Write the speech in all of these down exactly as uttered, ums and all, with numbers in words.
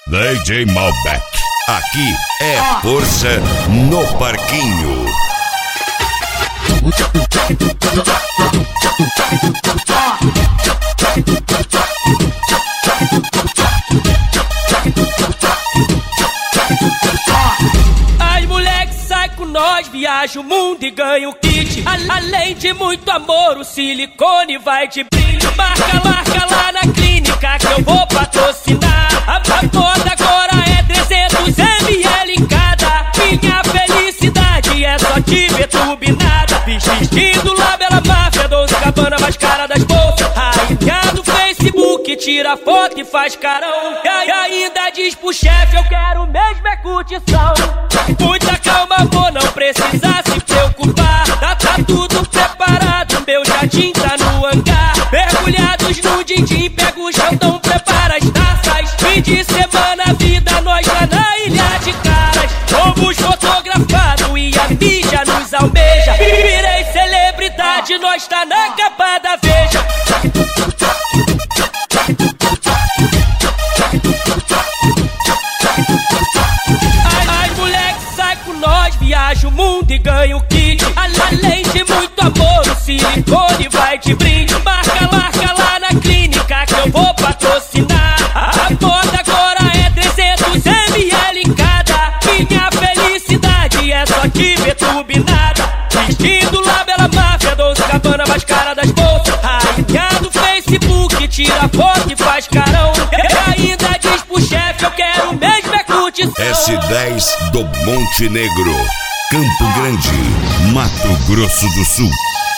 D J Malbec. Aqui é força no parquinho. As moleque sai com nós, viaja o mundo e ganha o kit. A além de muito amor, o silicone vai de brinde. Marca, marca lá na clínica que eu vou patrocinar. A, a moda agora é trezentos mililitros em cada. Minha felicidade é só te ver turbinada. Vestido Labela Máfia, Dolce Gabbana mais cara das bolsas. Rainha do Facebook, tira foto e faz carão. E ainda diz pro chefe, eu quero mesmo é curtição. Muita calma, amor, não precisa se preocupar. Tá, tá tudo preparado, meu jardim tá no hangar. Mergulhados no din-din, pega o chantão, prepara as taças. Fim de semana, vida, nós lá na ilha de caras. Fomos fotografados e a mídia nos almeja. Virei celebridade, nós tá na capa da Veja. As moleque sai com nós, viaja o mundo e ganha o kit. Além de muito amor, o silicone vai de brinde. Marca, marca lá na clínica que eu vou patrocinar. A moda agora é trezentos mililitros em cada. Minha felicidade é só te ver turbinada. Vestido Labela Máfia, Dolce Gabbana mais cara das bolsas. Rainha do Facebook, tira foto e faz carão. E ainda diz pro chefe, eu quero mesmo é curtição. S dez do Monte Negro, Campo Grande, Mato Grosso do Sul.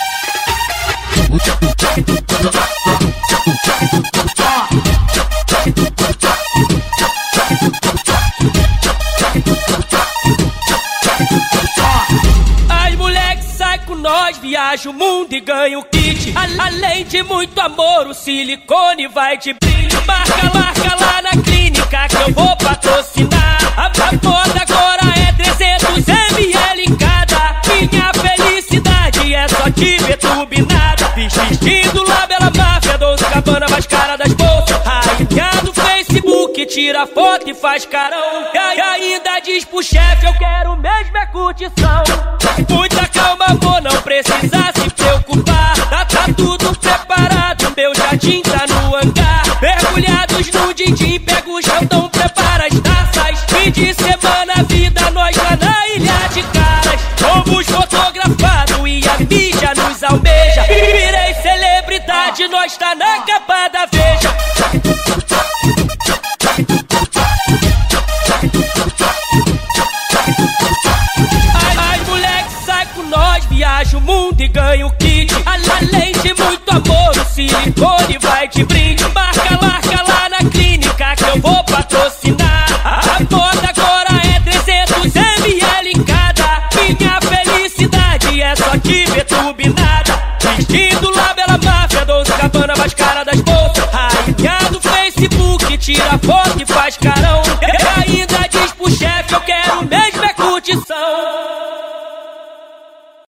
As moleque sai com nós, viaja o mundo e ganha o kit. A, além de muito amor, o silicone vai de brinde. Marca, marca lá na clínica que eu vou patrocinar. A, a moda agora é trezentos mililitros em cada. Minha felicidade é só te ver turbinada. Vestido Labela Máfia, Dolce Gabbana mais cara das bolsas. Rainha do Facebook, tira foto e faz carão. E ainda diz pro chefe, eu quero mesmo é curtição. Muita calma, amor, não precisa se preocupar. Tá, tá tudo preparado, meu jardim tá no hangar. Mergulhados no din-din, pega o chantão, prepara as taças. Fim de semana, vida, nós lá na ilha de caras. Fomos fotografados e a mídia nos almeja. Virei celebridade, nós tá na capa da Veja. As moleque sai com nós, viaja o mundo e ganha o kit. Além de muito amor, o silicone vai de brinde. Marca, marca lá na clínica que eu vou patrocinar. A moda agora é trezentos mililitros em cada. Minha felicidade é só te ver turbinada. Vestido Labela Máfia, Dolce Gabbana mais cara das bolsas. Rainha do Facebook, tira foto e